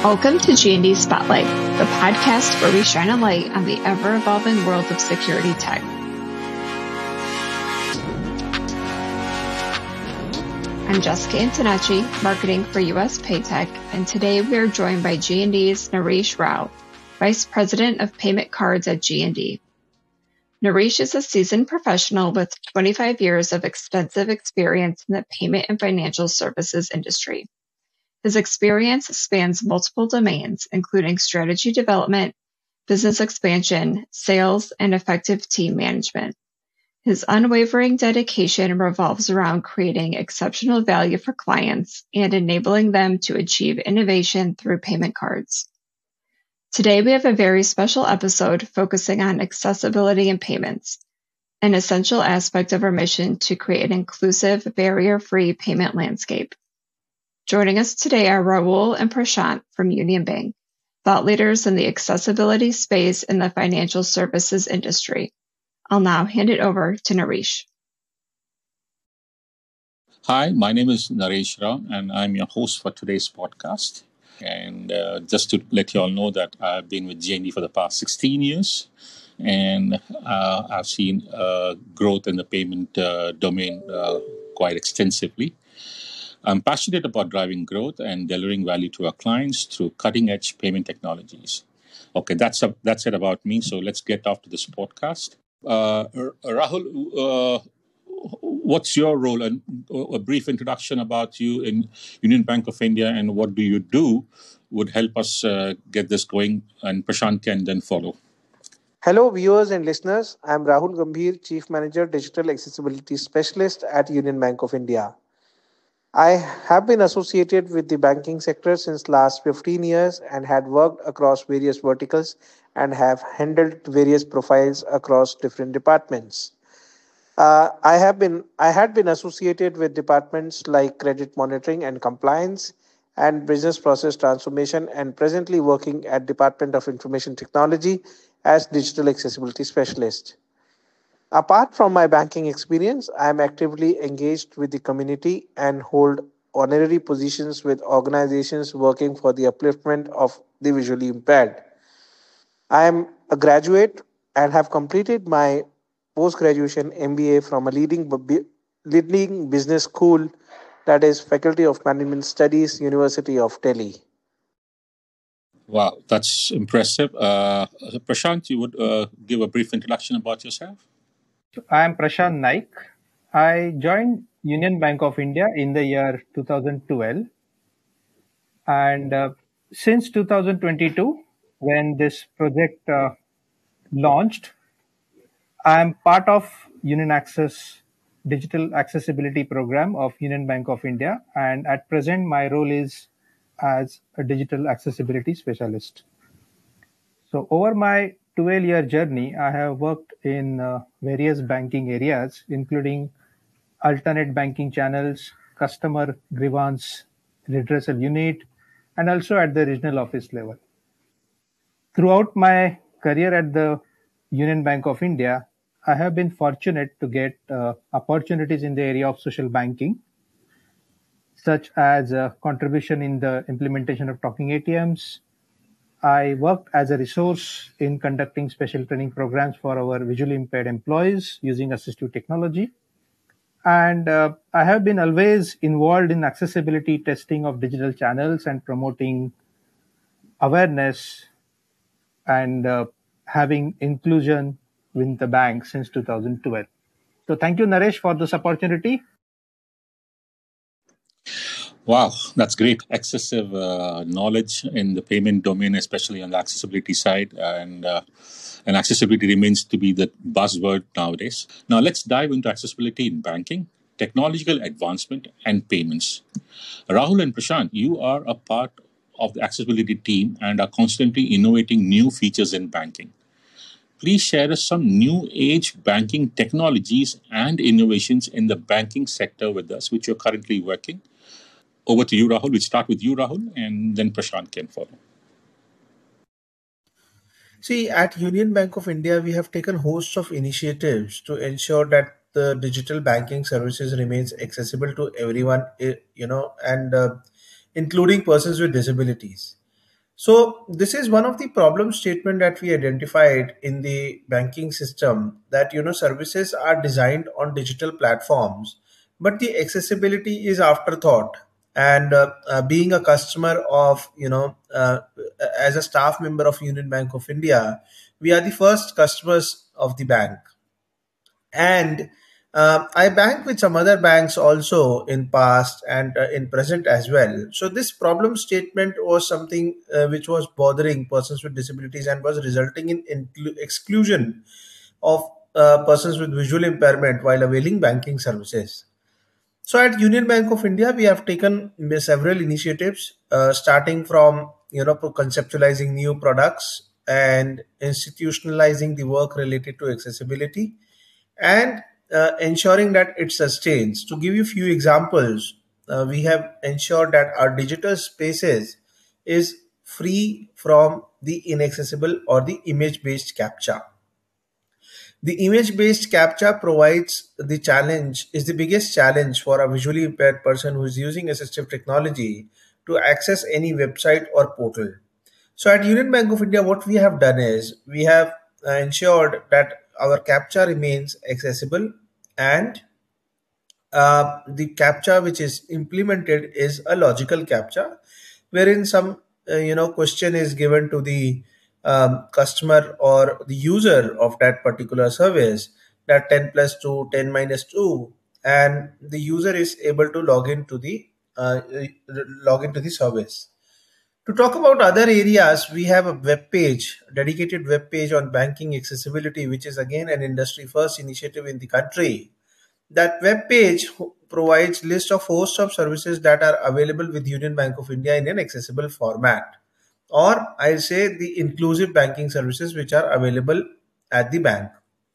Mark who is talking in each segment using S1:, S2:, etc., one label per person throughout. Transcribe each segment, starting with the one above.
S1: Welcome to G&D Spotlight, the podcast where we shine a light on the ever-evolving world of security tech. I'm Jessica Antonacci, marketing for US Paytech, and today we are joined by G&D's Naresh Rao, Vice President of Payment Cards at G&D. Naresh is a seasoned professional with 25 years of extensive experience in the payment and financial services industry. His experience spans multiple domains, including strategy development, business expansion, sales, and effective team management. His unwavering dedication revolves around creating exceptional value for clients and enabling them to achieve innovation through payment cards. Today, we have a very special episode focusing on accessibility in payments, an essential aspect of our mission to create an inclusive, barrier-free payment landscape. Joining us today are Rahul and Prashant from Union Bank, thought leaders in the accessibility space in the financial services industry. I'll now hand it over to Naresh.
S2: Hi, my name is Naresh Rao, and I'm your host for today's podcast. And just to let you all know that I've been with G&D for the past 16 years, and I've seen growth in the payment domain quite extensively. I'm passionate about driving growth and delivering value to our clients through cutting-edge payment technologies. Okay, that's it about me. So let's get off to this podcast. Rahul, what's your role? And a brief introduction about you in Union Bank of India and what do you do would help us get this going. And Prashant can then follow.
S3: Hello, viewers and listeners. I'm Rahul Gambhir, Chief Manager, Digital Accessibility Specialist at Union Bank of India. I have been associated with the banking sector since last 15 years and had worked across various verticals and have handled various profiles across different departments. I had been associated with departments like credit monitoring and compliance and business process transformation and presently working at Department of Information Technology as Digital Accessibility Specialist. Apart from my banking experience, I am actively engaged with the community and hold honorary positions with organizations working for the upliftment of the visually impaired. I am a graduate and have completed my post-graduation MBA from a leading business school, that is Faculty of Management Studies, University of Delhi.
S2: Wow, that's impressive. Prashant, you would give a brief introduction about yourself?
S4: I am Prashant Naik. I joined Union Bank of India in the year 2012. And since 2022, when this project launched, I am part of Union Access Digital Accessibility Program of Union Bank of India. And at present, my role is as a digital accessibility specialist. So over my 12-year journey, I have worked in various banking areas, including alternate banking channels, customer grievance redressal unit, and also at the regional office level. Throughout my career at the Union Bank of India, I have been fortunate to get opportunities in the area of social banking, such as contribution in the implementation of talking ATMs. I worked as a resource in conducting special training programs for our visually impaired employees using assistive technology. And I have been always involved in accessibility testing of digital channels and promoting awareness and having inclusion with the bank since 2012. So thank you, Naresh, for this opportunity.
S2: Wow, that's great. Excessive knowledge in the payment domain, especially on the accessibility side. And accessibility remains to be the buzzword nowadays. Now, let's dive into accessibility in banking, technological advancement, and payments. Rahul and Prashant, you are a part of the accessibility team and are constantly innovating new features in banking. Please share us some new age banking technologies and innovations in the banking sector with us, which you're currently working. Over to you, Rahul. We'll start with you, Rahul, and then Prashant can follow.
S5: See, at Union Bank of India, we have taken hosts of initiatives to ensure that the digital banking services remains accessible to everyone, and including persons with disabilities. So this is one of the problem statement that we identified in the banking system, that services are designed on digital platforms, but the accessibility is afterthought. And being a customer of as a staff member of Union Bank of India, we are the first customers of the bank. And I bank with some other banks also in past and in present as well. So this problem statement was something which was bothering persons with disabilities and was resulting in exclusion of persons with visual impairment while availing banking services. So at Union Bank of India, we have taken several initiatives, starting from conceptualizing new products and institutionalizing the work related to accessibility, and ensuring that it sustains. To give you a few examples, we have ensured that our digital spaces is free from the inaccessible or the image-based captcha. The image-based captcha provides the challenge, is the biggest challenge for a visually impaired person who is using assistive technology to access any website or portal. So at Union Bank of India, what we have done is we have ensured that our captcha remains accessible, and the captcha which is implemented is a logical captcha, wherein some question is given to the customer or the user of that particular service, that 10 plus 2, 10 minus 2, and the user is able to log into the service. To talk about other areas, we have a web page, dedicated web page on banking accessibility, which is again an industry first initiative in the country. That web page provides list of host of services that are available with Union Bank of India in an accessible format, or I'll say the inclusive banking services which are available at the bank.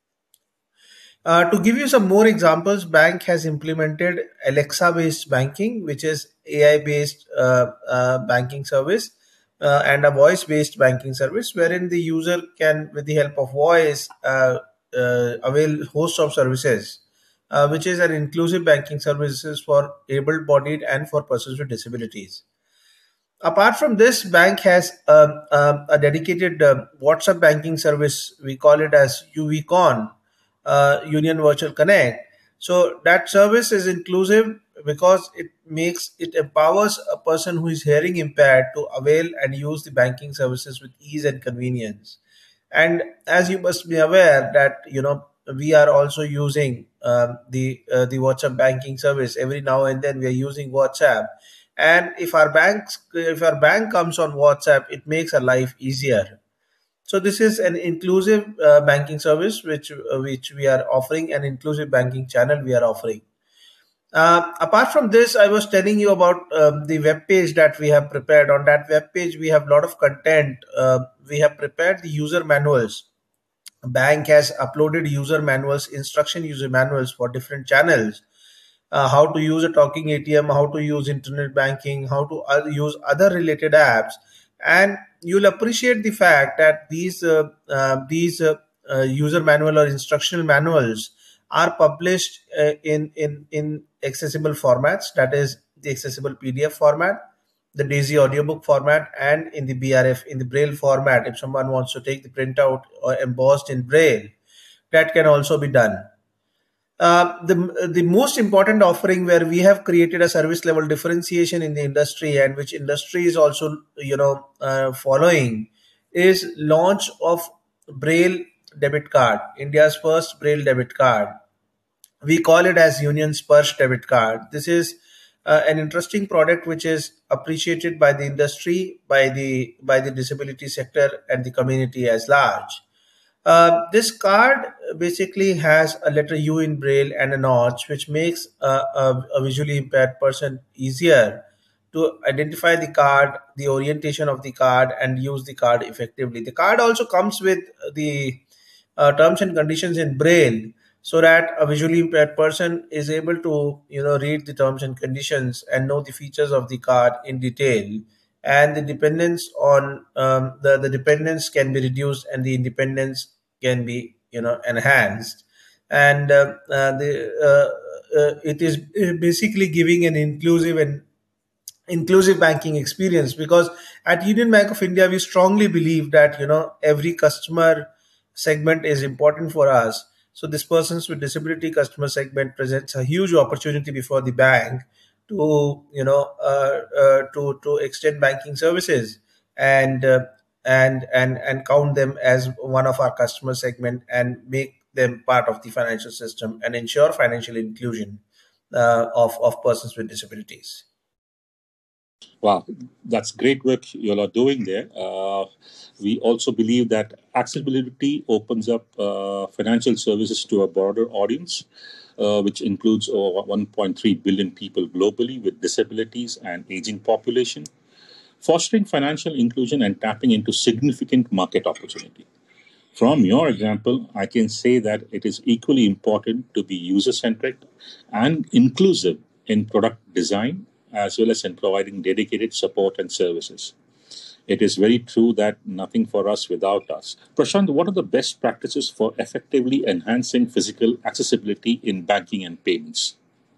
S5: To give you some more examples, bank has implemented Alexa-based banking, which is AI-based banking service, and a voice-based banking service, wherein the user can, with the help of voice, avail host of services, which is an inclusive banking services for able-bodied and for persons with disabilities. Apart from this, bank has a dedicated WhatsApp banking service. We call it as UVCon, Union Virtual Connect. So that service is inclusive because it empowers a person who is hearing impaired to avail and use the banking services with ease and convenience. And as you must be aware that we are also using the WhatsApp banking service. Every now and then we are using WhatsApp, and if our bank comes on WhatsApp, it makes our life easier. So this is an inclusive banking service which we are offering, an inclusive banking channel we are offering. Apart from this, I was telling you about the web page that we have prepared. On that web page, we have a lot of content. We have prepared the user manuals. Bank has uploaded user manuals, instruction user manuals for different channels, how to use a talking ATM, how to use internet banking, how to use other related apps. And you'll appreciate the fact that these user manual or instructional manuals are published in accessible formats, that is the accessible PDF format, the Daisy audiobook format, and in the BRF, in the Braille format. If someone wants to take the printout or embossed in Braille, that can also be done. The most important offering where we have created a service level differentiation in the industry, and which industry is also following, is launch of Braille debit card, India's first Braille debit card. We call it as Union Sparsh debit card. This is an interesting product which is appreciated by the industry, by the disability sector, and the community as large. This card basically has a letter U in Braille and a notch, which makes a visually impaired person easier to identify the card, the orientation of the card, and use the card effectively. The card also comes with the terms and conditions in Braille, so that a visually impaired person is able to read the terms and conditions and know the features of the card in detail, and the dependence on the dependence can be reduced and the independence can be enhanced. And it is basically giving an inclusive and inclusive banking experience, because at Union Bank of India we strongly believe that every customer segment is important for us. So this persons with disability customer segment presents a huge opportunity before the bank to to extend banking services, and and count them as one of our customer segment and make them part of the financial system and ensure financial inclusion of persons with disabilities.
S2: Wow, that's great work you all are doing there. We also believe that accessibility opens up financial services to a broader audience, which includes over 1.3 billion people globally with disabilities and aging population, fostering financial inclusion and tapping into significant market opportunity. From your example, I can say that it is equally important to be user centric and inclusive in product design as well as in providing dedicated support and services. It is very true that nothing for us without us. Prashant, what are the best practices for effectively enhancing physical accessibility in banking and payments?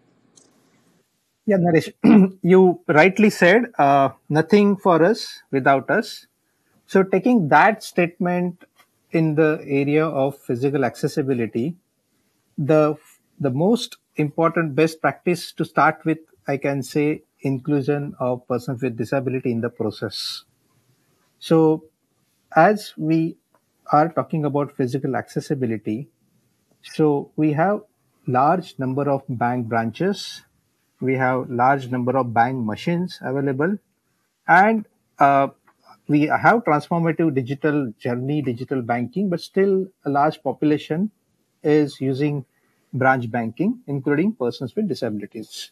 S4: Yeah, Naresh, you rightly said, nothing for us without us. So, taking that statement in the area of physical accessibility, the the most important best practice to start with, I can say, inclusion of persons with disability in the process. So, as we are talking about physical accessibility, so we have large number of bank branches, we have large number of bank machines available, and we have transformative digital journey, digital banking, but still a large population is using branch banking, including persons with disabilities.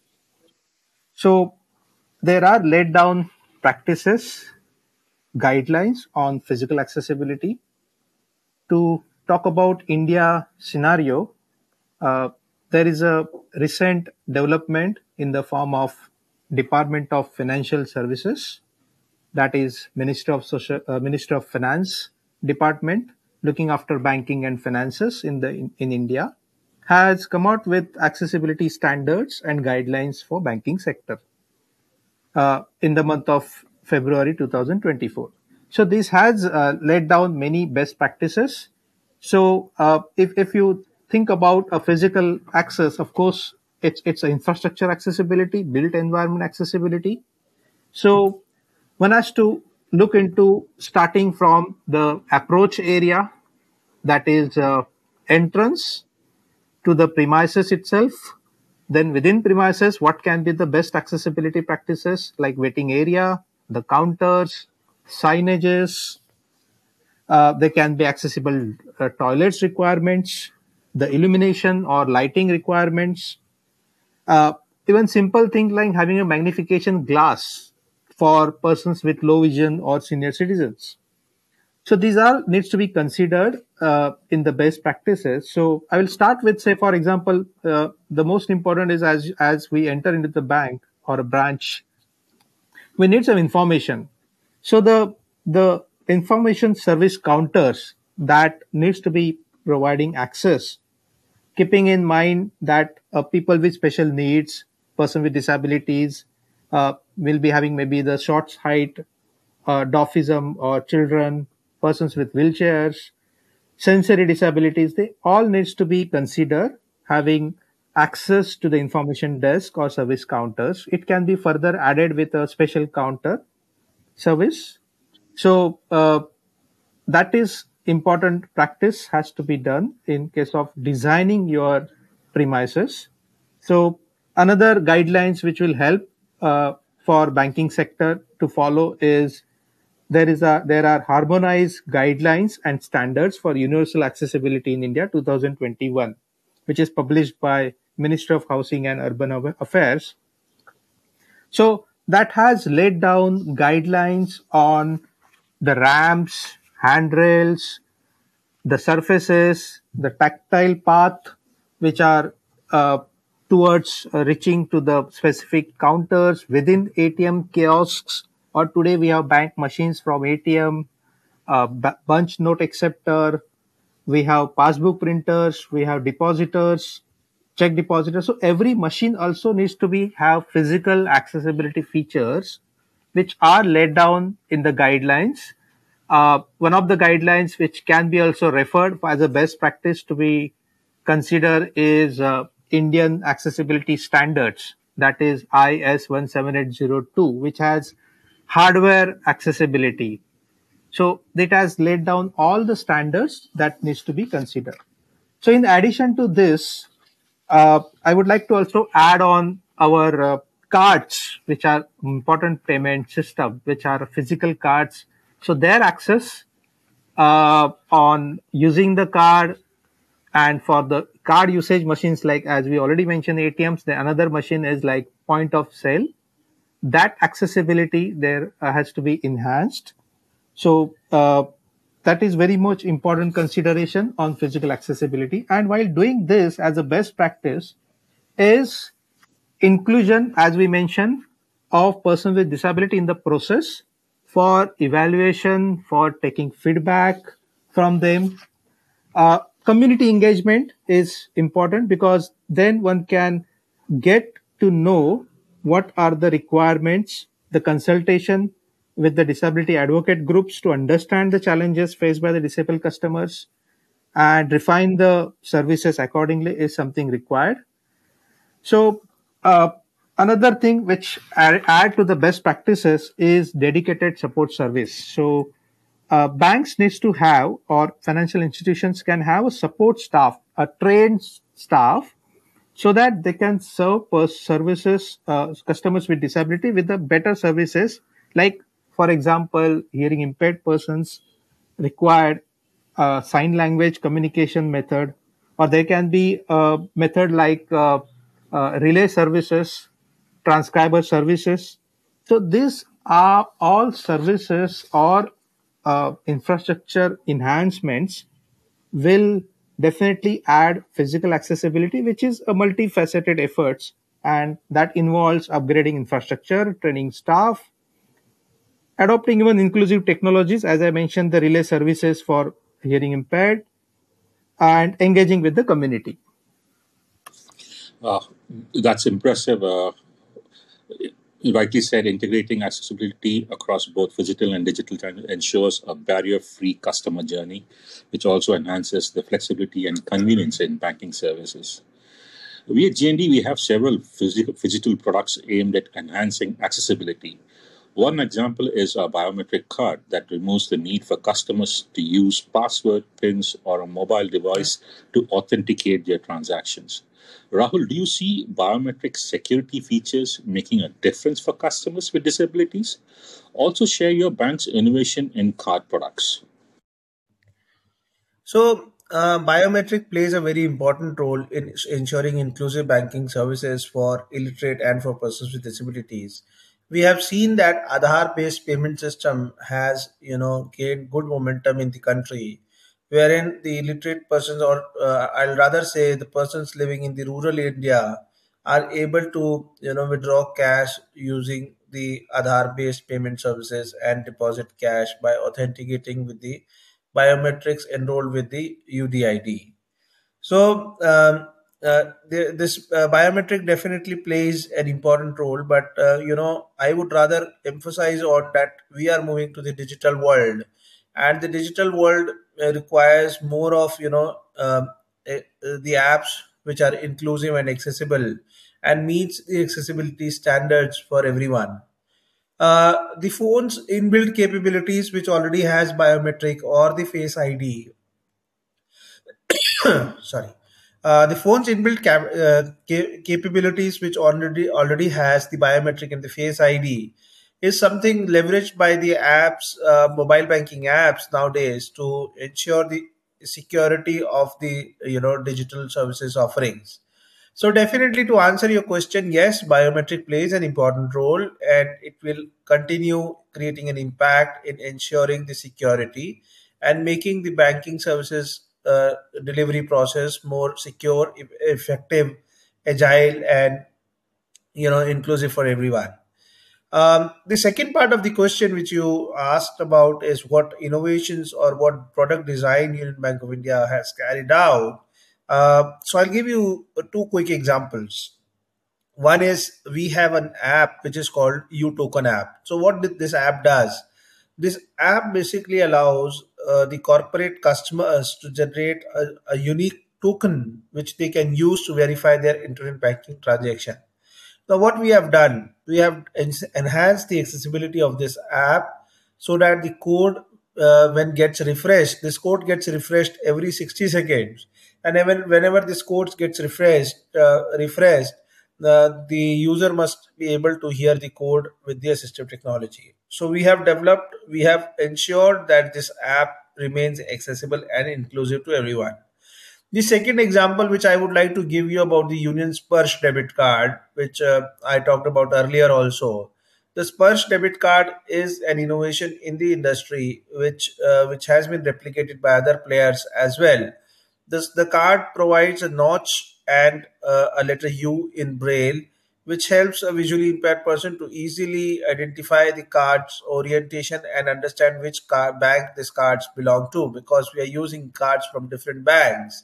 S4: So there are laid down practices, guidelines on physical accessibility. To talk about India scenario, uh, there is a recent development in the form of Department of Financial Services, that is Minister of Finance department looking after banking and finances in India, has come out with accessibility standards and guidelines for banking sector in the month of February 2024. So this has laid down many best practices. So if you think about a physical access, of course, it's infrastructure accessibility, built environment accessibility. So one has to look into starting from the approach area, that is entrance to the premises itself. Then within premises, what can be the best accessibility practices like waiting area, the counters, signages. There can be accessible toilets requirements, the illumination or lighting requirements, uh, even simple things like having a magnification glass for persons with low vision or senior citizens. So these are needs to be considered in the best practices. So I will start with, say, for example, the most important is as we enter into the bank or a branch, we need some information. So the information service counters that needs to be providing access, keeping in mind that people with special needs, person with disabilities, will be having maybe the short height, dwarfism, or children, persons with wheelchairs, sensory disabilities. They all needs to be considered having access to the information desk or service counters. It can be further added with a special counter service. So that is important practice has to be done in case of designing your premises. So another guidelines which will help for banking sector to follow is there are harmonized guidelines and standards for universal accessibility in India 2021, which is published by Ministry of Housing and Urban Affairs. So that has laid down guidelines on the ramps, handrails, the surfaces, the tactile path, which are uh, towards reaching to the specific counters within ATM kiosks. Or today we have bank machines from ATM, bunch note acceptor, we have passbook printers, we have depositors. check depositor. So every machine also needs to be have physical accessibility features, which are laid down in the guidelines. One of the guidelines which can be also referred as a best practice to be considered is Indian Accessibility Standards, that is IS 17802, which has hardware accessibility. So it has laid down all the standards that needs to be considered. So in addition to this, I would like to also add on our cards, which are important payment system, which are physical cards. So their access on using the card, and for the card usage machines, like as we already mentioned ATMs, the another machine is like point of sale. That accessibility there has to be enhanced. So that is very much important consideration on physical accessibility. And while doing this as a best practice is inclusion, as we mentioned, of persons with disability in the process for evaluation, for taking feedback from them. Community engagement is important because then one can get to know what are the requirements, the consultation with the disability advocate groups to understand the challenges faced by the disabled customers and refine the services accordingly is something required. So another thing which add to the best practices is dedicated support service. So banks needs to have, or financial institutions can have a support staff, a trained staff, so that they can serve services, customers with disability with the better services. Like, for example, hearing impaired persons required sign language communication method, or there can be a method like relay services, transcriber services. So these are all services or infrastructure enhancements will definitely add physical accessibility, which is a multifaceted efforts, and that involves upgrading infrastructure, training staff, adopting even inclusive technologies, as I mentioned, the relay services for hearing impaired, and engaging with the community.
S2: Uh, that's impressive. You rightly said, integrating accessibility across both physical and digital channels ensures a barrier-free customer journey, which also enhances the flexibility and convenience in banking services. We at GND, we have several physical products aimed at enhancing accessibility. One example is a biometric card that removes the need for customers to use password, PINs, or a mobile device to authenticate their transactions. Rahul, do you see biometric security features making a difference for customers with disabilities? Also, share your bank's innovation in card products.
S5: So, biometric plays a very important role in ensuring inclusive banking services for illiterate and for persons with disabilities. We have seen that Aadhaar-based payment system has, gained good momentum in the country, wherein the illiterate persons, or I'll rather say the persons living in the rural India, are able to, withdraw cash using the Aadhaar-based payment services and deposit cash by authenticating with the biometrics enrolled with the UDID. So this biometric definitely plays an important role, but I would rather emphasize on that we are moving to the digital world, and the digital world requires more of the apps which are inclusive and accessible and meets the accessibility standards for everyone. The phone's inbuilt capabilities, which already has biometric or the face ID, sorry, the phone's inbuilt capabilities, which already has the biometric and the face ID, is something leveraged by the apps, mobile banking apps nowadays to ensure the security of the digital services offerings. So definitely, to answer your question, yes, biometric plays an important role, and it will continue creating an impact in ensuring the security and making the banking services delivery process more secure, effective, agile, and inclusive for everyone. The second part of the question which you asked about is what innovations or what product design Union Bank of India has carried out So I'll give you two quick examples. One is we have an app which is called uToken app. So what this app does? This app basically allows the corporate customers to generate a unique token which they can use to verify their internet banking transaction. Now, what we have done, we have enhanced the accessibility of this app so that the code, when gets refreshed, this code gets refreshed every 60 seconds. And whenever this code gets refreshed, the user must be able to hear the code with the assistive technology. So we have ensured that this app remains accessible and inclusive to everyone. The second example, which I would like to give you about the Union Sparsh debit card, which I talked about earlier also. The Sparsh debit card is an innovation in the industry which has been replicated by other players as well. The card provides a notch and a letter U in Braille, which helps a visually impaired person to easily identify the card's orientation and understand which bank these cards belong to, because we are using cards from different banks.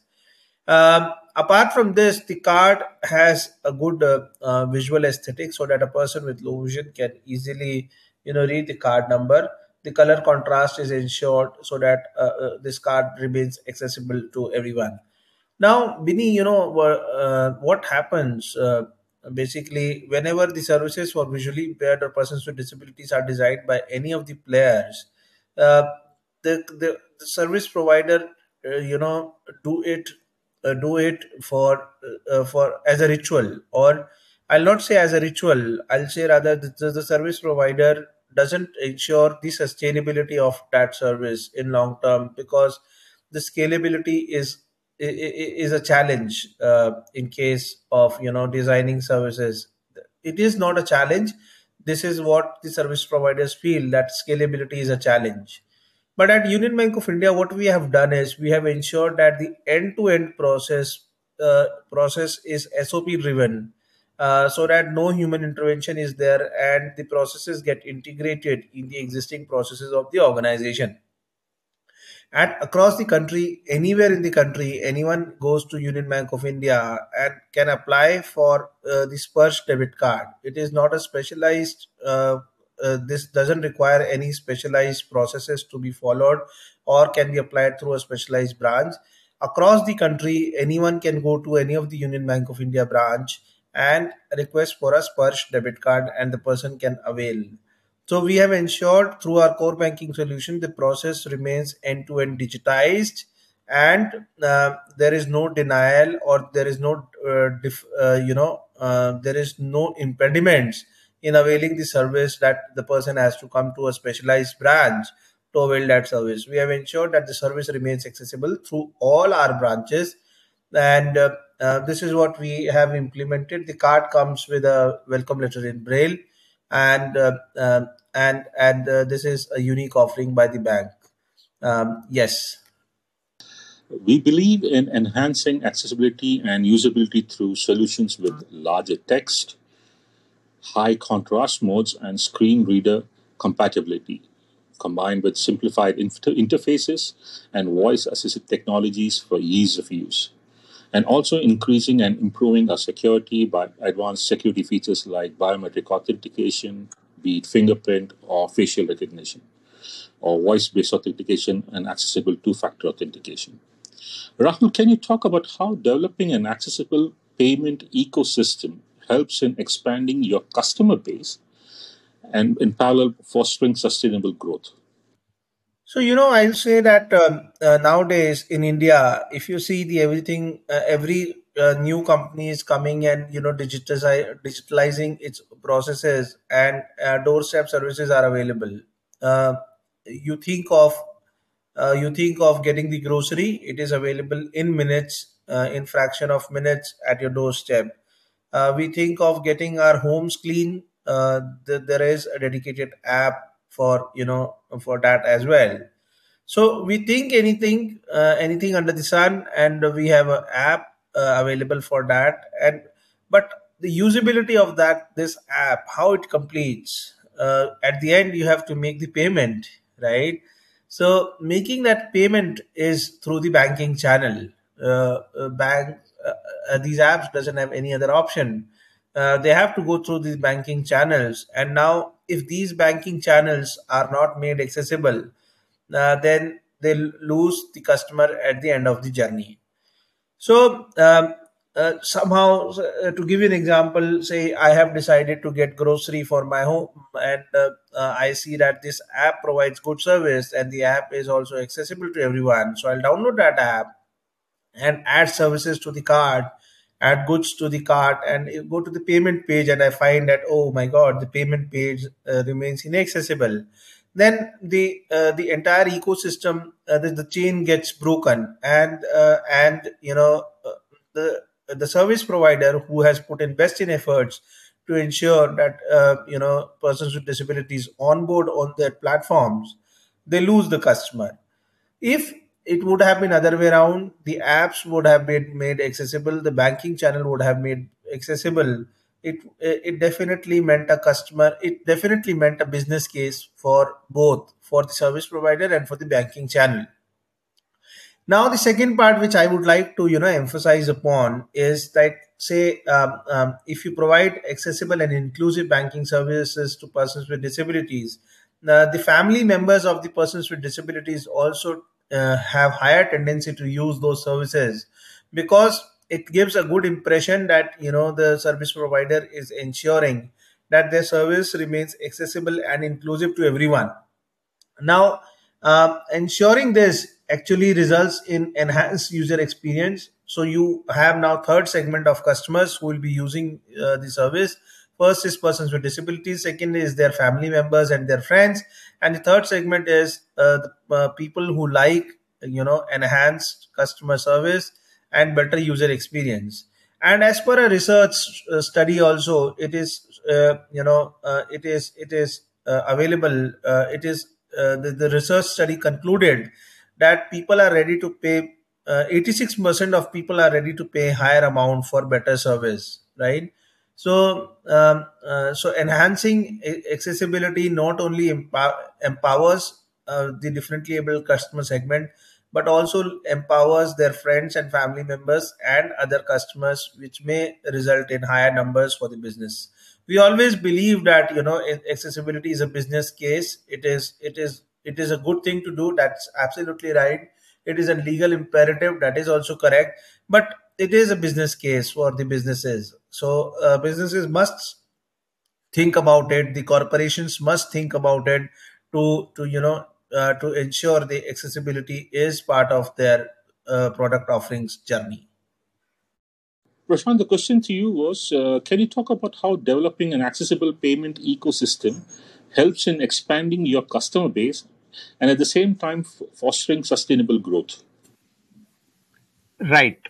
S5: Apart from this, the card has a good visual aesthetic so that a person with low vision can easily, read the card number. The color contrast is ensured so that this card remains accessible to everyone. Now, Bini, what happens basically whenever the services for visually impaired or persons with disabilities are designed by any of the players, uh, the service provider, you know, do it do it for as a ritual, or I'll not say as a ritual. I'll say rather the service provider doesn't ensure the sustainability of that service in long term, because the scalability is a challenge in case of designing services. It is not a challenge. This is what the service providers feel, that scalability is a challenge. But at Union Bank of India, what we have done is we have ensured that the end-to-end process is SOP driven, so that no human intervention is there and the processes get integrated in the existing processes of the organization. And across the country, anywhere in the country, anyone goes to Union Bank of India and can apply for the Sparsh debit card. It is not a specialized, this doesn't require any specialized processes to be followed or can be applied through a specialized branch. Across the country, anyone can go to any of the Union Bank of India branch and request for a Sparsh debit card, and the person can avail. So we have ensured through our core banking solution the process remains end-to-end digitized, and there is no denial, or there is no there is no impediments in availing the service, that the person has to come to a specialized branch to avail that service. We have ensured that the service remains accessible through all our branches, and this is what we have implemented. The card comes with a welcome letter in Braille, and this is a unique offering by the bank. Yes.
S2: We believe in enhancing accessibility and usability through solutions with larger text, high contrast modes, and screen reader compatibility, combined with simplified interfaces and voice assisted technologies for ease of use. And also increasing and improving our security by advanced security features like biometric authentication, be it fingerprint or facial recognition, or voice based authentication and accessible two factor authentication. Rahul, can you talk about how developing an accessible payment ecosystem helps in expanding your customer base and in parallel fostering sustainable growth?
S5: So I'll say that nowadays in India, if you see the everything, every new company is coming and digitalizing its processes, and doorstep services are available. Uh, you think of you think of getting the grocery, it is available in minutes, in fraction of minutes at your doorstep. We think of getting our homes clean. There is a dedicated app for for that as well. So we think anything under the sun, and we have an app available for that. And but the usability of this app, how it completes, at the end you have to make the payment, right? So making that payment is through the banking channel. bank these apps doesn't have any other option. They have to go through these banking channels, and now if these banking channels are not made accessible, then they lose the customer at the end of the journey. So somehow, to give you an example, say I have decided to get grocery for my home, and I see that this app provides good service, and the app is also accessible to everyone. So I'll download that app and add services to the cart, add goods to the cart, and you go to the payment page, and I find that, oh my god, the payment page remains inaccessible. Then the entire ecosystem, the chain gets broken, and the service provider who has put in best in efforts to ensure that persons with disabilities onboard on their platforms, they lose the customer. If it would have been other way around, the apps would have been made accessible, the banking channel would have made accessible. It definitely meant a customer. It definitely meant a business case for both, for the service provider and for the banking channel. Now, the second part which I would like to emphasize upon is that, say, if you provide accessible and inclusive banking services to persons with disabilities, the family members of the persons with disabilities also have higher tendency to use those services, because it gives a good impression that the service provider is ensuring that their service remains accessible and inclusive to everyone. Now, ensuring this actually results in enhanced user experience. So you have now third segment of customers who will be using the service. First is persons with disabilities. Second is their family members and their friends, and the third segment is the people who like enhanced customer service and better user experience. And as per a research study, also it is available. It is the research study concluded that people are ready to pay. 86% of people are ready to pay higher amount for better service, right? So enhancing accessibility not only empowers the differently able customer segment, but also empowers their friends and family members and other customers, which may result in higher numbers for the business. We always believe that accessibility is a business case. It is a good thing to do. That's absolutely right. It is a legal imperative. That is also correct. But it is a business case for the businesses. So businesses must think about it. The corporations must think about it to ensure the accessibility is part of their product offerings journey.
S2: Prashant, the question to you was, can you talk about how developing an accessible payment ecosystem helps in expanding your customer base and at the same time fostering sustainable growth?
S4: Right.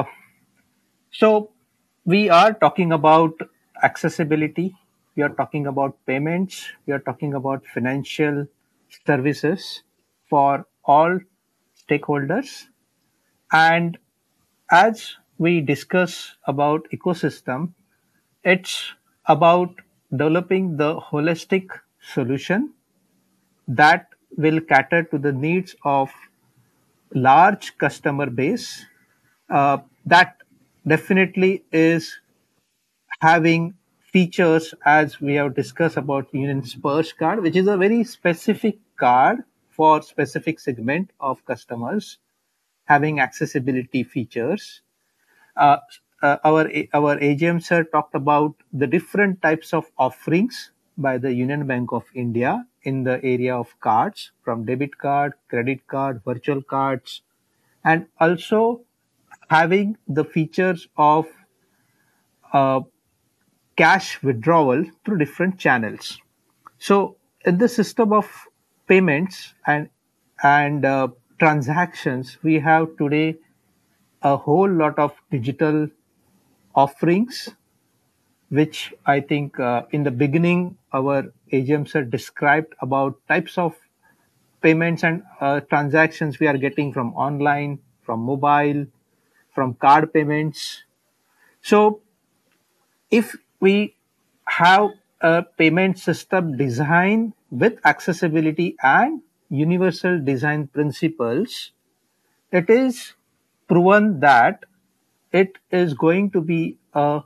S4: So we are talking about accessibility. We are talking about payments. We are talking about financial services for all stakeholders. And as we discuss about ecosystem, it's about developing the holistic solution that will cater to the needs of large customer base. That definitely is having features as we have discussed about Union Spurs card, which is a very specific card for specific segment of customers having accessibility features. Uh, our AGM sir talked about the different types of offerings by the Union Bank of India in the area of cards, from debit card, credit card, virtual cards, and also having the features of uh, cash withdrawal through different channels. So in the system of payments and transactions, we have today a whole lot of digital offerings, which I think in the beginning our AGM sir described about types of payments and transactions we are getting from online, from mobile, from card payments. So if we have a payment system design with accessibility and universal design principles, it is proven that it is going to be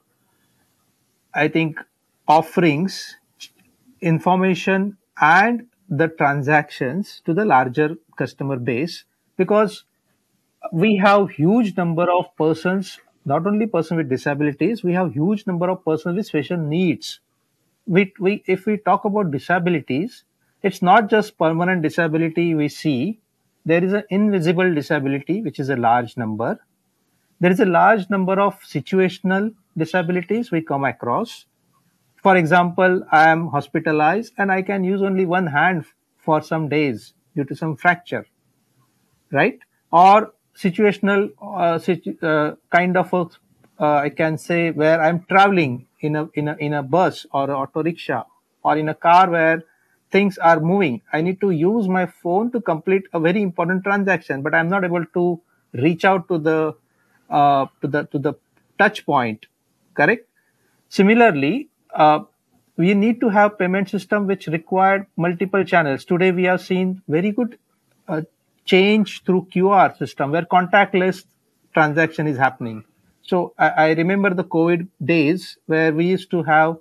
S4: I think offerings information and the transactions to the larger customer base, because we have huge number of persons, not only person with disabilities, we have huge number of persons with special needs. We if we talk about disabilities, it's not just permanent disability we see. There is an invisible disability which is a large number. There is a large number of situational disabilities we come across. For example, I am hospitalized and I can use only one hand for some days due to some fracture, right? Or situational kind of a, I can say, where I'm traveling in a bus or auto rickshaw or in a car where things are moving. I need to use my phone to complete a very important transaction, but I'm not able to reach out to the touch point. Correct. Similarly, we need to have payment system which required multiple channels. Today, we have seen very good change through QR system where contactless transaction is happening. So I remember the COVID days where we used to have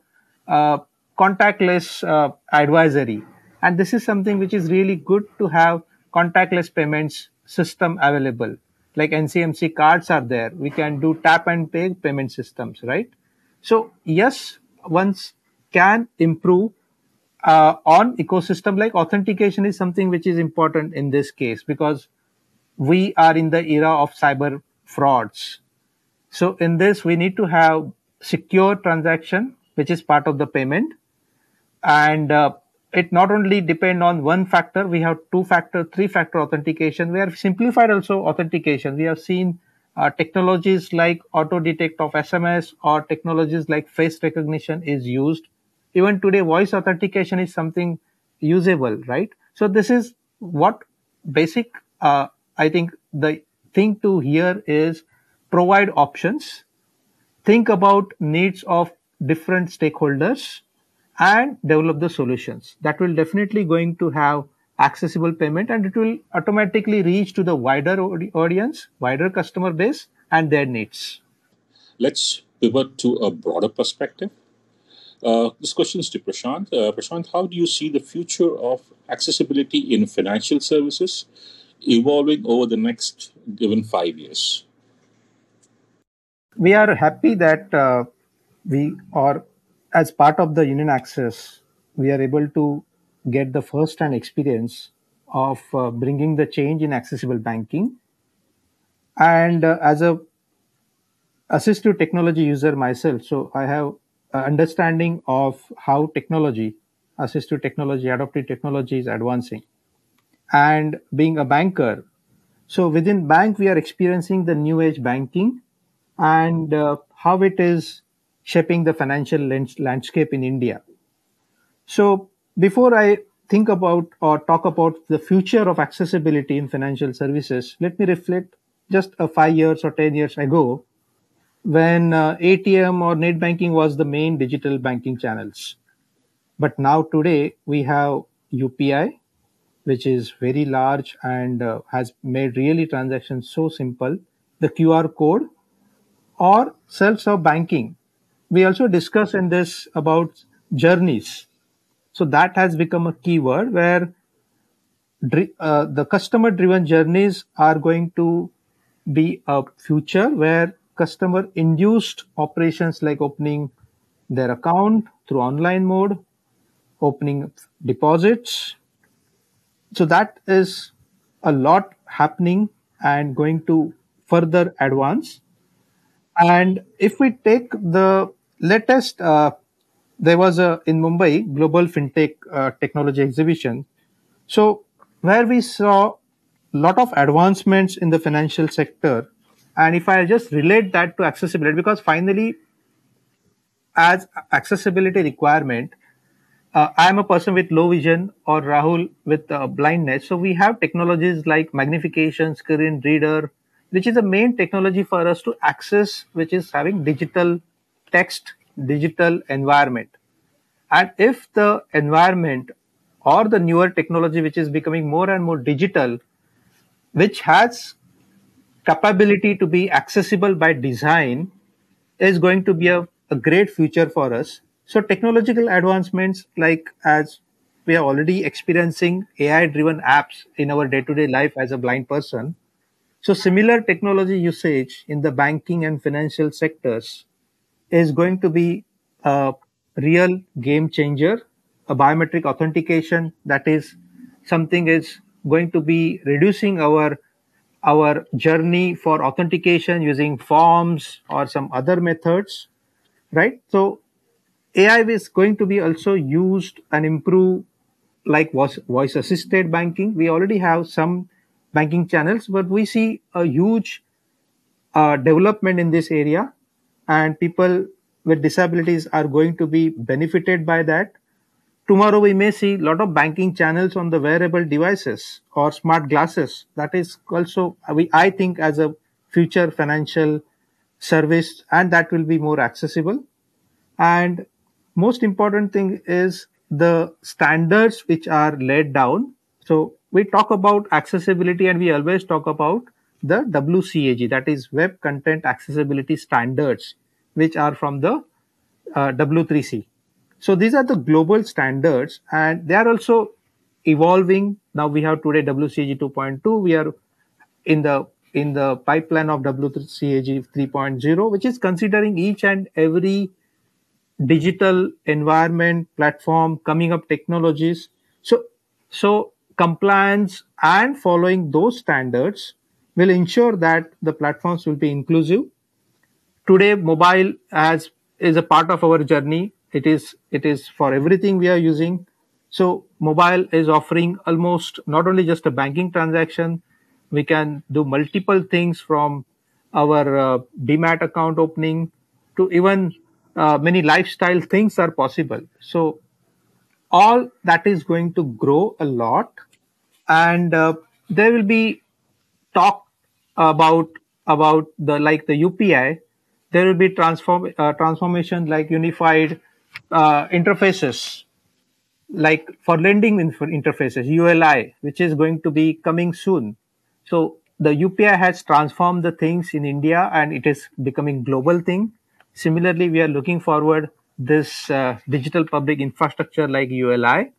S4: contactless advisory, and this is something which is really good to have contactless payments system available. Like NCMC cards are there, we can do tap and pay payment systems, right? So yes, one can improve on ecosystem. Like authentication is something which is important in this case because we are in the era of cyber frauds. So in this, we need to have secure transaction, which is part of the payment. And it not only depend on one factor, we have two factor, three factor authentication. We have simplified also authentication. We have seen technologies like auto detect of SMS or technologies like face recognition is used. Even today, voice authentication is something usable, right? So this is what basic, I think the thing to here is provide options, think about needs of different stakeholders and develop the solutions. That will definitely going to have accessible payment and it will automatically reach to the wider audience, wider customer base and their needs.
S2: Let's pivot to a broader perspective. This question is to Prashant. Prashant, how do you see the future of accessibility in financial services evolving over the next given 5 years?
S4: We are happy that we are, as part of the Union Access, we are able to get the first-hand experience of bringing the change in accessible banking. And as a assistive technology user myself, so I have understanding of how technology, assistive technology, adaptive technology is advancing. And being a banker, so within bank, we are experiencing the new age banking and how it is shaping the financial landscape in India. So before I think about or talk about the future of accessibility in financial services, let me reflect just 5 years or 10 years ago when ATM or net banking was the main digital banking channels. But now today we have UPI, which is very large and has made really transactions so simple. The QR code or self-serve banking. We also discuss in this about journeys. So that has become a keyword where the customer-driven journeys are going to be a future where customer-induced operations like opening their account through online mode, opening deposits. So that is a lot happening and going to further advance. And if we take the latest, there was in Mumbai Global FinTech Technology Exhibition. So where we saw a lot of advancements in the financial sector. And if I just relate that to accessibility, because finally, as accessibility requirement, I'm a person with low vision or Rahul with blindness. So we have technologies like magnification, screen reader, which is the main technology for us to access, which is having digital text, digital environment. And if the environment or the newer technology, which is becoming more and more digital, which has capability to be accessible by design is going to be a great future for us. So technological advancements, like as we are already experiencing AI driven apps in our day to day life as a blind person, so similar technology usage in the banking and financial sectors is going to be a real game changer. A biometric authentication, that is something, is going to be reducing our journey for authentication using forms or some other methods, right? So AI is going to be also used and improve, like voice assisted banking. We already have some banking channels, but we see a huge development in this area, and people with disabilities are going to be benefited by that. Tomorrow we may see a lot of banking channels on the wearable devices or smart glasses. That is also, I think, as a future financial service, and that will be more accessible. And most important thing is the standards which are laid down. So we talk about accessibility and we always talk about the WCAG, that is Web Content Accessibility Standards, which are from the W3C. So these are the global standards and they are also evolving. Now we have today WCAG 2.2. We are in the pipeline of WCAG 3.0, which is considering each and every digital environment, platform, coming up technologies. So compliance and following those standards will ensure that the platforms will be inclusive. Today mobile as is a part of our journey. It is for everything we are using. So mobile is offering almost not only just a banking transaction, we can do multiple things from our demat account opening to even many lifestyle things are possible. So all that is going to grow a lot, and there will be talk about the, like the UPI. There will be transformation, like unified interfaces, like for lending interfaces, ULI, which is going to be coming soon. So the UPI has transformed the things in India and it is becoming global thing. Similarly, we are looking forward this digital public infrastructure like ULI.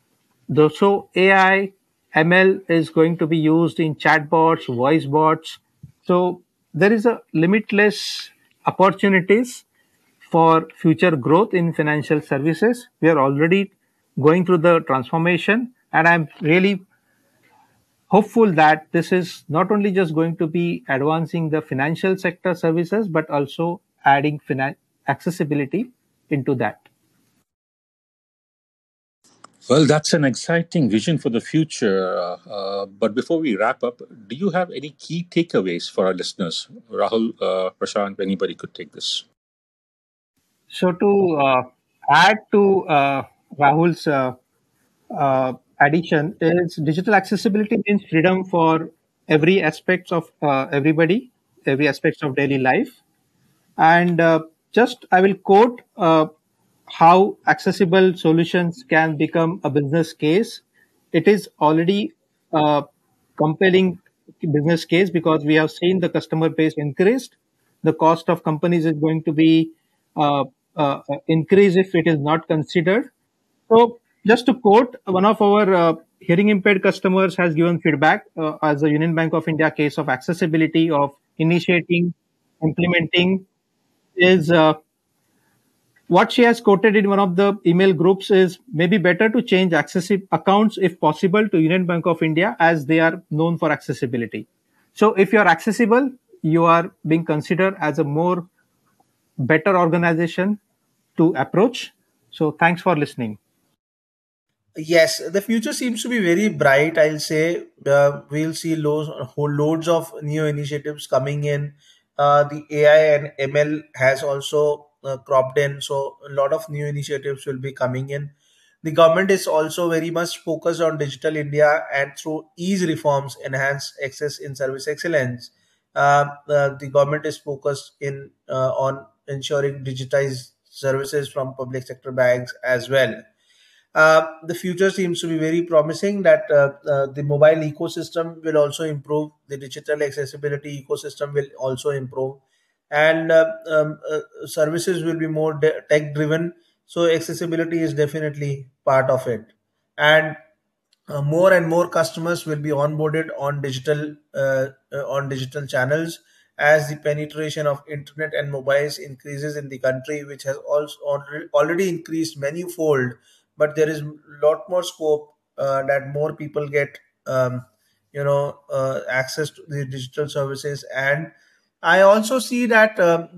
S4: So AI, ML is going to be used in chatbots, voice bots. So there is a limitless opportunities for future growth in financial services. We are already going through the transformation, and I'm really hopeful that this is not only just going to be advancing the financial sector services, but also adding accessibility into that.
S2: Well, that's an exciting vision for the future. But before we wrap up, do you have any key takeaways for our listeners? Rahul, Prashant, anybody could take this.
S4: So to add to Rahul's addition is digital accessibility means freedom for every aspects of everybody, every aspects of daily life. And just I will quote how accessible solutions can become a business case. It is already a compelling business case because we have seen the customer base increased. The cost of companies is going to be uh, increase if it is not considered. So, just to quote, one of our hearing impaired customers has given feedback as a Union Bank of India case of accessibility of initiating, implementing is what she has quoted in one of the email groups is maybe better to change accessible accounts if possible to Union Bank of India as they are known for accessibility. So if you are accessible, you are being considered as a more better organization to approach. So thanks for listening.
S5: Yes, the future seems to be very bright. I'll say we'll see whole loads of new initiatives coming in. The AI and ML has also cropped in, so a lot of new initiatives will be coming in. The government is also very much focused on digital India and through ease reforms, enhance access in service excellence. The government is focused in on ensuring digitized services from public sector banks as well. The future seems to be very promising that the mobile ecosystem will also improve, the digital accessibility ecosystem will also improve, and services will be more tech driven. So accessibility is definitely part of it, and more and more customers will be onboarded on digital channels as the penetration of internet and mobiles increases in the country, which has also already increased many-fold. But there is a lot more scope that more people get access to the digital services. And I also see that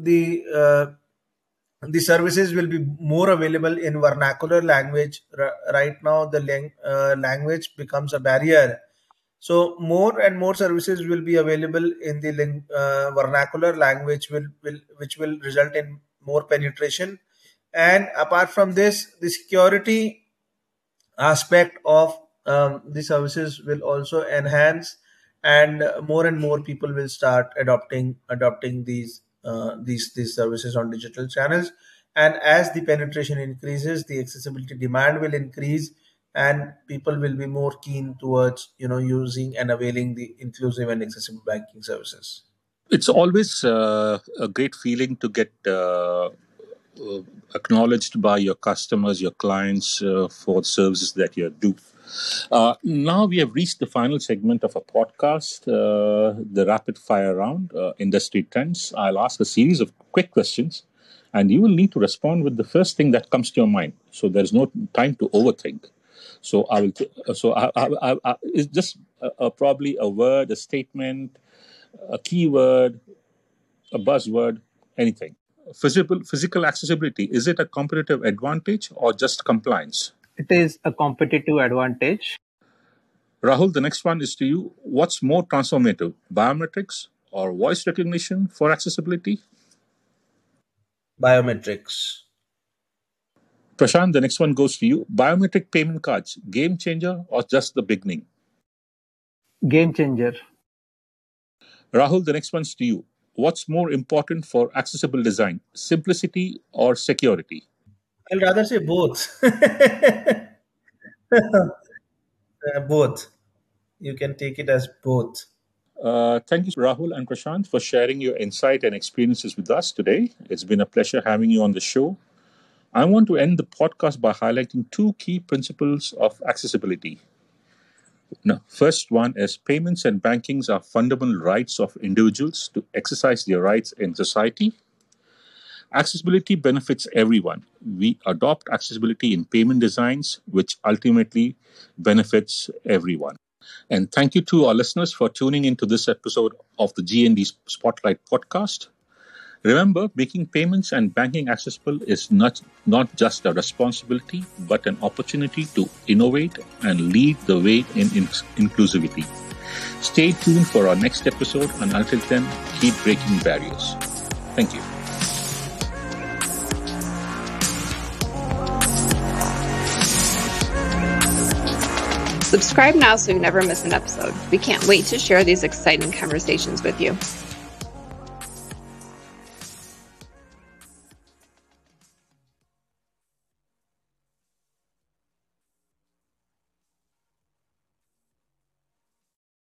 S5: the services will be more available in vernacular language. Right now, the language becomes a barrier. So more and more services will be available in the vernacular language, which will result in more penetration. And apart from this, the security aspect of the services will also enhance, and more people will start adopting these services on digital channels. And as the penetration increases, the accessibility demand will increase, and people will be more keen towards using and availing the inclusive and accessible banking services.
S2: It's always a great feeling to get acknowledged by your customers, your clients, for the services that you do. Now we have reached the final segment of our podcast, the rapid fire round, industry trends. I'll ask a series of quick questions, and you will need to respond with the first thing that comes to your mind. So there's no time to overthink. So I will. It's just probably a word, a statement, a keyword, a buzzword, anything. Physical accessibility, is it a competitive advantage or just compliance?
S4: It is a competitive advantage.
S2: Rahul, the next one is to you. What's more transformative, biometrics or voice recognition for accessibility?
S5: Biometrics.
S2: Prashant, the next one goes to you. Biometric payment cards, game changer or just the beginning?
S4: Game changer.
S5: Rahul, the next one's to you. What's more important for accessible design, simplicity or security? I'll rather say both. Both. You can take it as both.
S2: Thank you, Rahul and Prashant, for sharing your insight and experiences with us today. It's been a pleasure having you on the show. I want to end the podcast by highlighting two key principles of accessibility. Now, first one is payments and bankings are fundamental rights of individuals to exercise their rights in society. Accessibility benefits everyone. We adopt accessibility in payment designs, which ultimately benefits everyone. And thank you to our listeners for tuning into this episode of the G&D Spotlight podcast. Remember, making payments and banking accessible is not just a responsibility, but an opportunity to innovate and lead the way in inclusivity. Stay tuned for our next episode, and until then, keep breaking barriers. Thank you.
S1: Subscribe now so you never miss an episode. We can't wait to share these exciting conversations with you.